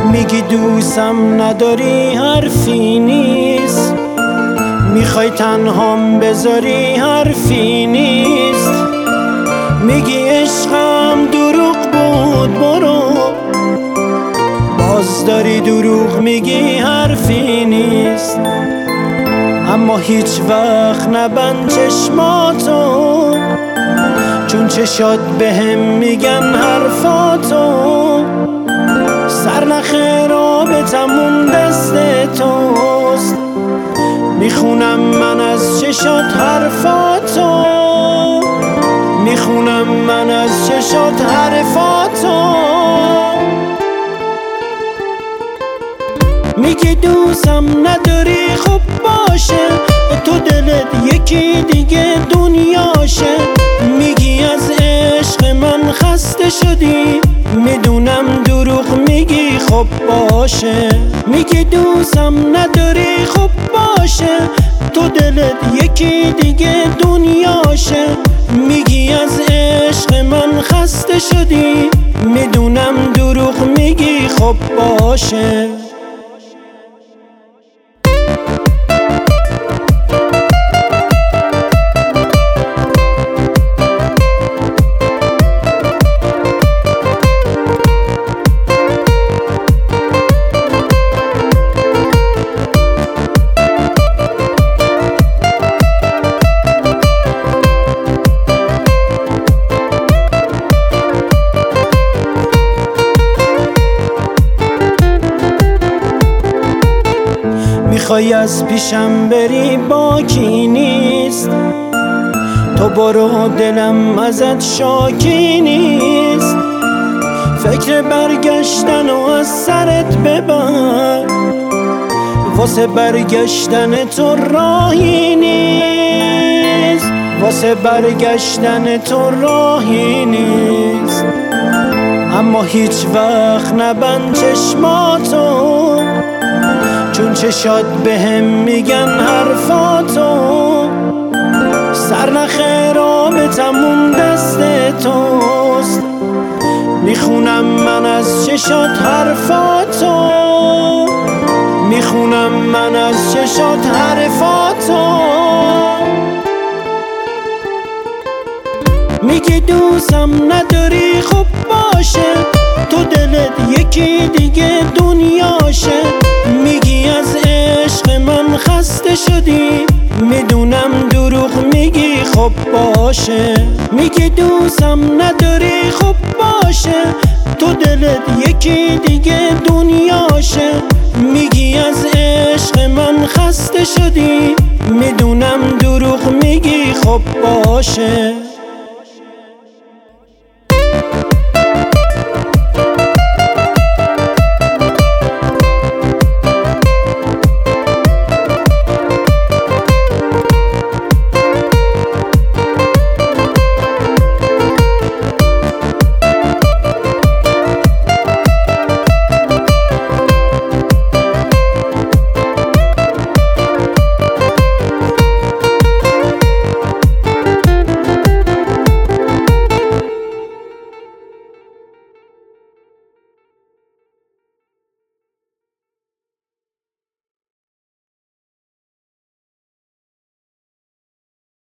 میگی دوستم نداری حرفی نیست، میخوای تنهام بذاری حرفی نیست. میگی عشقم دروغ بود برو، باز داری دروغ میگی حرفی نیست. اما هیچ وقت نبند چشماتو، چون چشات بهم میگن حرفاتو. سرنخ رابطمون دست توست، میخونم من از چشات حرفاتو، میخونم من از چشات حرفاتو. میگی دوستم نداری خب باشه، تو دلت یکی دیگه دنیاشه. میگی از عشق من خسته شدی، میدونم دروغ میگی خب باشه. میگی دوستم نداری خب باشه، تو دلت یکی دیگه دنیاشه. میگی از عشق من خسته شدی، میدونم دروغ میگی خب باشه. میخوای از پیشم بری باکی نیست، تو برو دلم ازت شاکی نیست. فکر برگشتن و از سرت ببر، واسه برگشتن تو راهی نیست، واسه برگشتن تو راهی نیست. اما هیچ وقت نبند چشماتو، چون چشات بهم میگن حرفاتو. سرنخ رابطمون دست توست، میخونم من از چشات حرفاتو، میخونم من از چشات حرفاتو. میگی دوستم نداری خب باشه، تو دلت یکی دیگه دنیاشه. میگی از عشق من خسته شدی، میدونم دروغ میگی خب باشه. میگی دوستم نداری خب باشه، تو دلت یکی دیگه دنیاشه. میگی از عشق من خسته شدی، میدونم دروغ میگی خب باشه.